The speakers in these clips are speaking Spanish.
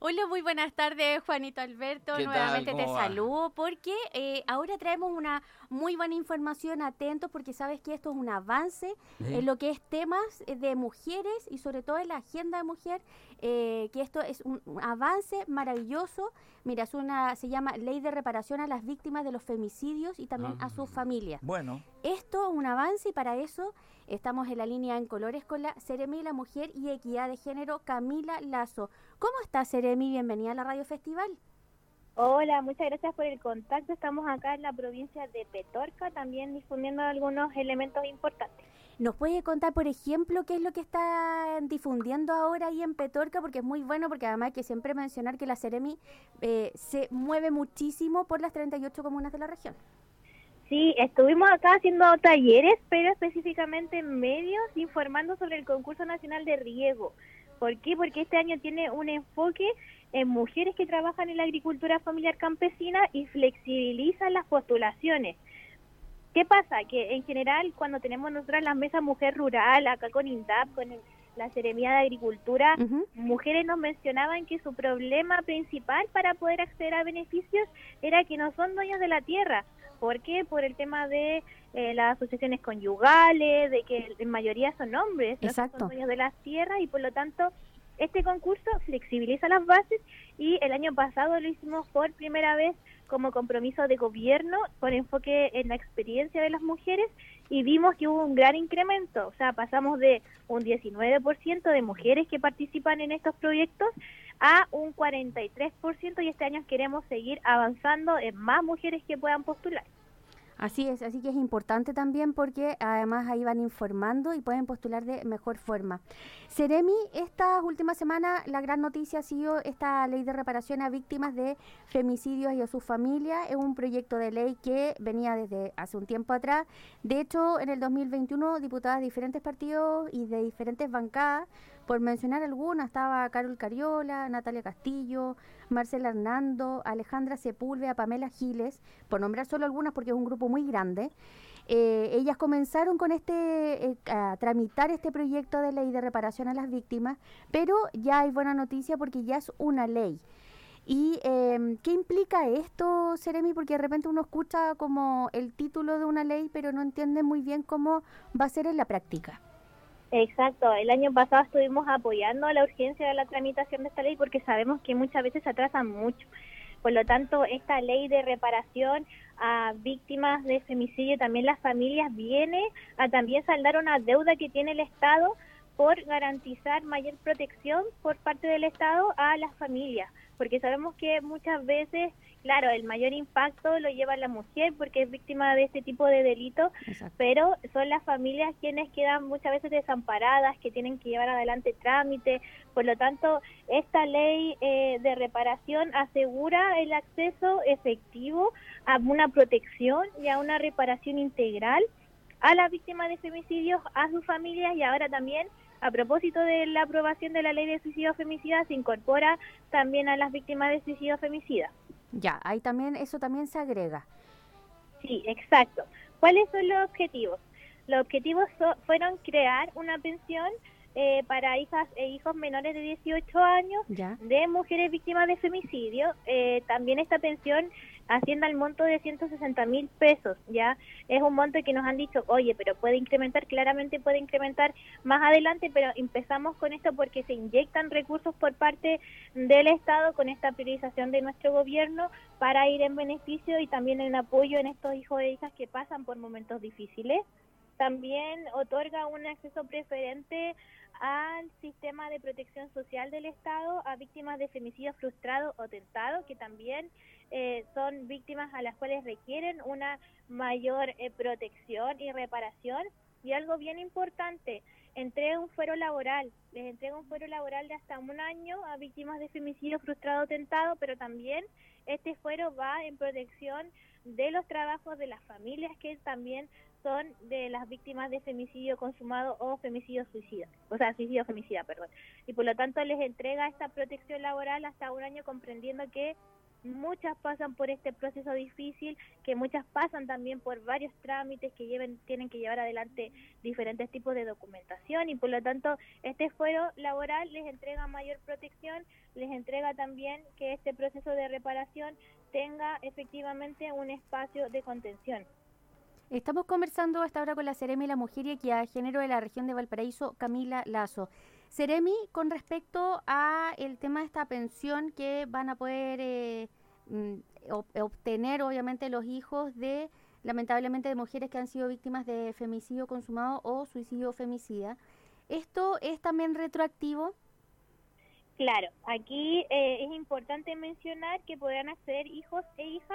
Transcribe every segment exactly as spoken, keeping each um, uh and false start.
Hola, muy buenas tardes, Juanito Alberto. ¿Qué tal? Nuevamente te ¿Cómo va? saludo porque eh, ahora traemos una muy buena información. Atentos, porque sabes que esto es un avance en ¿Sí? lo que es temas eh, de mujeres y sobre todo en la agenda de mujer, eh, que esto es un, un avance maravilloso. Mira, es una, se llama Ley de Reparación a las Víctimas de los Femicidios y también Ah, a sus familias. bueno, Esto es un avance y para eso estamos en la línea en colores con la Seremi de la Mujer y Equidad de Género, Camila Lazo. ¿Cómo estás, Seremi? Bienvenida a la Radio Festival. Hola, muchas gracias por el contacto. Estamos acá en la provincia de Petorca, también difundiendo algunos elementos importantes. ¿Nos puede contar, por ejemplo, qué es lo que están difundiendo ahora ahí en Petorca? Porque es muy bueno, porque además hay que siempre mencionar que la Seremi eh, se mueve muchísimo por las treinta y ocho comunas de la región. Sí, estuvimos acá haciendo talleres, pero específicamente en medios, informando sobre el concurso nacional de riego. ¿Por qué? Porque este año tiene un enfoque en mujeres que trabajan en la agricultura familiar campesina y flexibilizan las postulaciones. ¿Qué pasa? Que en general cuando tenemos nosotras la mesa Mujer Rural, acá con INDAP, con el, la Seremía de Agricultura, Uh-huh. mujeres nos mencionaban que su problema principal para poder acceder a beneficios era que no son dueños de la tierra. ¿Por qué? Por el tema de eh, las asociaciones conyugales, de que en mayoría son hombres los que Exacto. son dueños de las tierras y por lo tanto este concurso flexibiliza las bases y el año pasado lo hicimos por primera vez como compromiso de gobierno con enfoque en la experiencia de las mujeres y vimos que hubo un gran incremento, o sea, pasamos de un diecinueve por ciento de mujeres que participan en estos proyectos a un cuarenta y tres por ciento y este año queremos seguir avanzando en más mujeres que puedan postular. Así es, así que es importante también porque además ahí van informando y pueden postular de mejor forma. Seremi, estas últimas semanas la gran noticia ha sido esta ley de reparación a víctimas de femicidios y a sus familias. Es un proyecto de ley que venía desde hace un tiempo atrás. De hecho, en el dos mil veintiuno, diputadas de diferentes partidos y de diferentes bancadas, por mencionar algunas, estaba Carol Cariola, Natalia Castillo, Marcela Hernando, Alejandra Sepúlveda, Pamela Giles, por nombrar solo algunas porque es un grupo muy grande. Eh, ellas comenzaron con este eh, a tramitar este proyecto de ley de reparación a las víctimas, pero ya hay buena noticia porque ya es una ley. ¿Y eh, qué implica esto, Seremi? Porque de repente uno escucha como el título de una ley, pero no entiende muy bien cómo va a ser en la práctica. Exacto, el año pasado estuvimos apoyando la urgencia de la tramitación de esta ley porque sabemos que muchas veces se atrasan mucho. Por lo tanto, esta ley de reparación a víctimas de femicidio, también las familias, viene a también saldar una deuda que tiene el Estado por garantizar mayor protección por parte del Estado a las familias, porque sabemos que muchas veces, claro, el mayor impacto lo lleva la mujer porque es víctima de este tipo de delitos, Exacto. pero son las familias quienes quedan muchas veces desamparadas, que tienen que llevar adelante trámites. Por lo tanto, esta ley eh, de reparación asegura el acceso efectivo a una protección y a una reparación integral a las víctimas de femicidios, a sus familias y ahora también, a propósito de la aprobación de la ley de suicidio femicida, se incorpora también a las víctimas de suicidio femicida. Ya, ahí también, eso también se agrega. Sí, exacto. ¿Cuáles son los objetivos? Los objetivos so, fueron crear una pensión eh, para hijas e hijos menores de dieciocho años Ya. de mujeres víctimas de femicidio. Eh, también esta pensión asciende al monto de ciento sesenta mil pesos, ya es un monto que nos han dicho, oye, pero puede incrementar, claramente puede incrementar más adelante, pero empezamos con esto porque se inyectan recursos por parte del Estado con esta priorización de nuestro gobierno para ir en beneficio y también en apoyo en estos hijos e hijas que pasan por momentos difíciles. También otorga un acceso preferente al sistema de protección social del Estado a víctimas de femicidio frustrado o tentado, que también eh, son víctimas a las cuales requieren una mayor eh, protección y reparación. Y algo bien importante, entrega un fuero laboral, les entrega un fuero laboral de hasta un año a víctimas de femicidio frustrado o tentado, pero también este fuero va en protección de los trabajos de las familias que también son de las víctimas de femicidio consumado o femicidio suicida, o sea, suicidio femicida, perdón. Y por lo tanto les entrega esta protección laboral hasta un año, comprendiendo que muchas pasan por este proceso difícil, que muchas pasan también por varios trámites que lleven, tienen que llevar adelante diferentes tipos de documentación y por lo tanto este fuero laboral les entrega mayor protección, les entrega también que este proceso de reparación tenga efectivamente un espacio de contención. Estamos conversando hasta ahora con la Seremi de la Mujer y Equidad de Género de la región de Valparaíso, Camila Lazo. Seremi, con respecto a el tema de esta pensión que van a poder eh, obtener obviamente los hijos de, lamentablemente, de mujeres que han sido víctimas de femicidio consumado o suicidio femicida, ¿esto es también retroactivo? Claro, aquí eh, es importante mencionar que podrán acceder hijos e hijas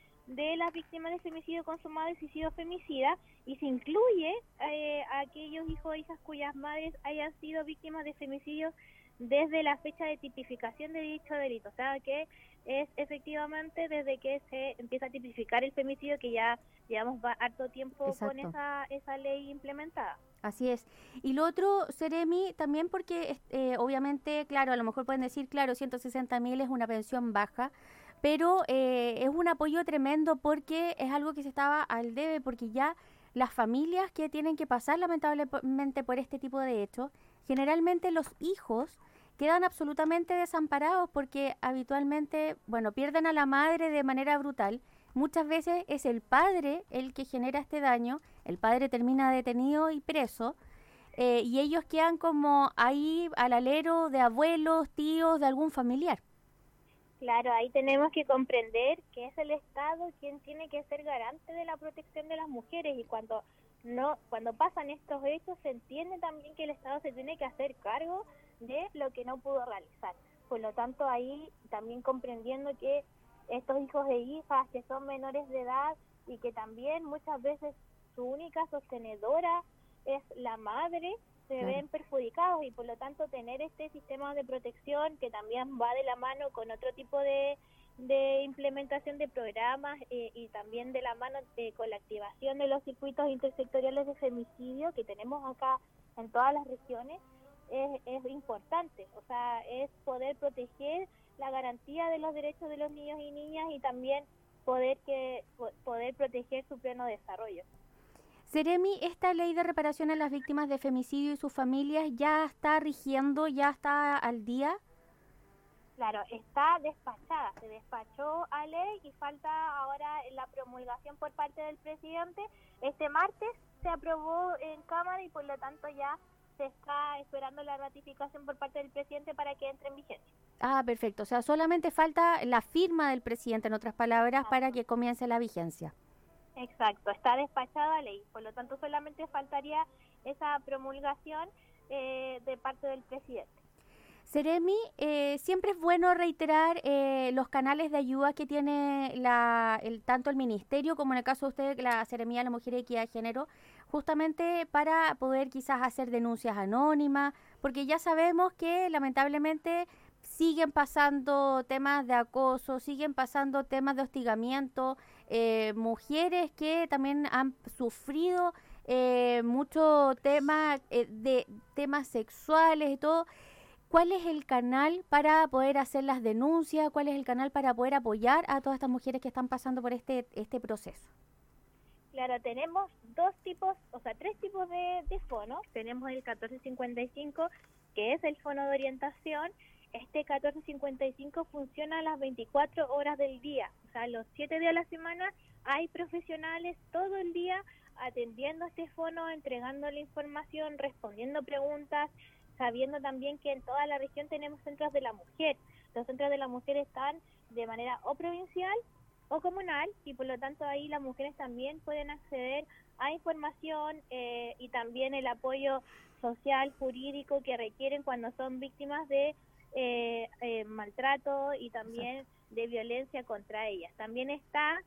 de las víctimas de femicidio consumado y suicidio femicida, y se incluye eh, a aquellos hijos e hijas cuyas madres hayan sido víctimas de femicidio desde la fecha de tipificación de dicho delito, o sea que es efectivamente desde que se empieza a tipificar el femicidio, que ya llevamos harto tiempo Exacto. con esa, esa ley implementada. Así es. Y lo otro, Seremi, también porque eh, obviamente, claro, a lo mejor pueden decir, claro, ciento sesenta mil es una pensión baja, pero eh, es un apoyo tremendo porque es algo que se estaba al debe, porque ya las familias que tienen que pasar lamentablemente por este tipo de hechos, generalmente los hijos quedan absolutamente desamparados porque habitualmente, bueno, pierden a la madre de manera brutal. Muchas veces es el padre el que genera este daño, el padre termina detenido y preso, eh, y ellos quedan como ahí al alero de abuelos, tíos, de algún familiar. Claro, ahí tenemos que comprender que es el Estado quien tiene que ser garante de la protección de las mujeres, y cuando no, cuando pasan estos hechos se entiende también que el Estado se tiene que hacer cargo de lo que no pudo realizar. Por lo tanto, ahí también comprendiendo que estos hijos e hijas que son menores de edad y que también muchas veces su única sostenedora es la madre, se claro. ven perjudicados, y por lo tanto tener este sistema de protección que también va de la mano con otro tipo de, de implementación de programas eh, y también de la mano de, con la activación de los circuitos intersectoriales de femicidio que tenemos acá en todas las regiones, es, es importante. O sea, es poder proteger la garantía de los derechos de los niños y niñas y también poder que poder proteger su pleno desarrollo. Seremi, ¿esta ley de reparación a las víctimas de femicidio y sus familias ya está rigiendo, ya está al día? Claro, está despachada, se despachó a ley y falta ahora la promulgación por parte del presidente. Este martes se aprobó en Cámara y por lo tanto ya se está esperando la ratificación por parte del presidente para que entre en vigencia. Ah, perfecto, o sea, solamente falta la firma del presidente, en otras palabras, ah. para que comience la vigencia. Exacto, está despachada ley, por lo tanto solamente faltaría esa promulgación eh, de parte del presidente. Seremi, eh, siempre es bueno reiterar eh, los canales de ayuda que tiene la, el, tanto el Ministerio como en el caso de usted, la Seremía de la Mujer y Equidad de Género, justamente para poder quizás hacer denuncias anónimas, porque ya sabemos que lamentablemente siguen pasando temas de acoso, siguen pasando temas de hostigamiento, eh, mujeres que también han sufrido eh, mucho tema eh, de temas sexuales y todo. ¿Cuál es el canal para poder hacer las denuncias? ¿Cuál es el canal para poder apoyar a todas estas mujeres que están pasando por este este proceso? Claro, tenemos dos tipos, o sea, tres tipos de, de fonos. Tenemos el catorce cincuenta y cinco, que es el fono de orientación. Este catorce cincuenta y cinco funciona a las veinticuatro horas del día, o sea, los siete días de la semana hay profesionales todo el día atendiendo este fono, entregando la información, respondiendo preguntas, sabiendo también que en toda la región tenemos centros de la mujer. Los centros de la mujer están de manera o provincial o comunal y por lo tanto ahí las mujeres también pueden acceder a información eh, y también el apoyo social, jurídico que requieren cuando son víctimas de eh, eh, maltrato y también Exacto. de violencia contra ellas. También está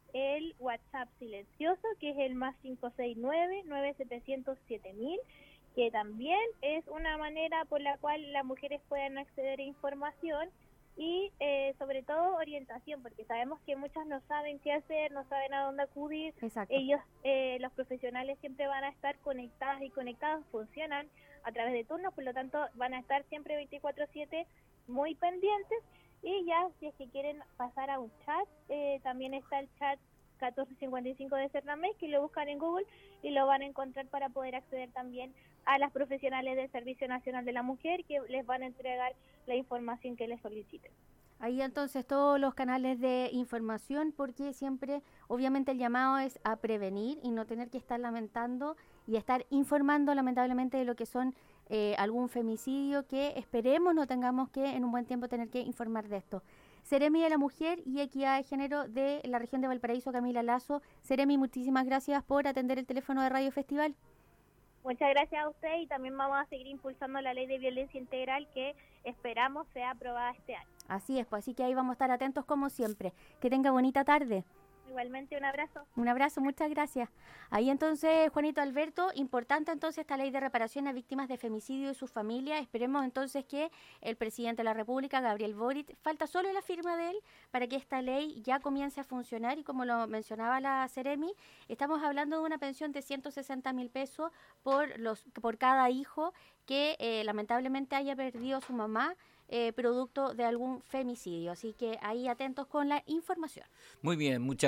el WhatsApp silencioso, que es el más cinco seis nueve, nueve siete cero cero, siete mil, que también es una manera por la cual las mujeres puedan acceder a información y eh, sobre todo orientación, porque sabemos que muchas no saben qué hacer, no saben a dónde acudir. Exacto. Ellos, eh, los profesionales siempre van a estar conectadas y conectados, funcionan a través de turnos, por lo tanto van a estar siempre veinticuatro siete muy pendientes Y ya, si es que quieren pasar a un chat, eh, también está el chat catorce cincuenta y cinco de Cernamec, que lo buscan en Google y lo van a encontrar para poder acceder también a las profesionales del Servicio Nacional de la Mujer, que les van a entregar la información que les soliciten. Ahí entonces todos los canales de información, porque siempre obviamente el llamado es a prevenir y no tener que estar lamentando y estar informando lamentablemente de lo que son eh, algún femicidio, que esperemos no tengamos que en un buen tiempo tener que informar de esto. Seremi de la Mujer y Equidad de Género de la región de Valparaíso, Camila Lazo. Seremi, muchísimas gracias por atender el teléfono de Radio Festival. Muchas gracias a usted, y también vamos a seguir impulsando la ley de violencia integral, que esperamos sea aprobada este año. Así es, pues así que ahí vamos a estar atentos como siempre. Que tenga bonita tarde. Igualmente, un abrazo. Un abrazo, muchas gracias. Ahí entonces, Juanito Alberto, importante entonces esta ley de reparación a víctimas de femicidio y sus familias. Esperemos entonces que el presidente de la República, Gabriel Boric, falta solo la firma de él para que esta ley ya comience a funcionar, y como lo mencionaba la Seremi, estamos hablando de una pensión de ciento sesenta mil pesos por, los, por cada hijo que eh, lamentablemente haya perdido a su mamá eh, producto de algún femicidio. Así que ahí atentos con la información. Muy bien, muchas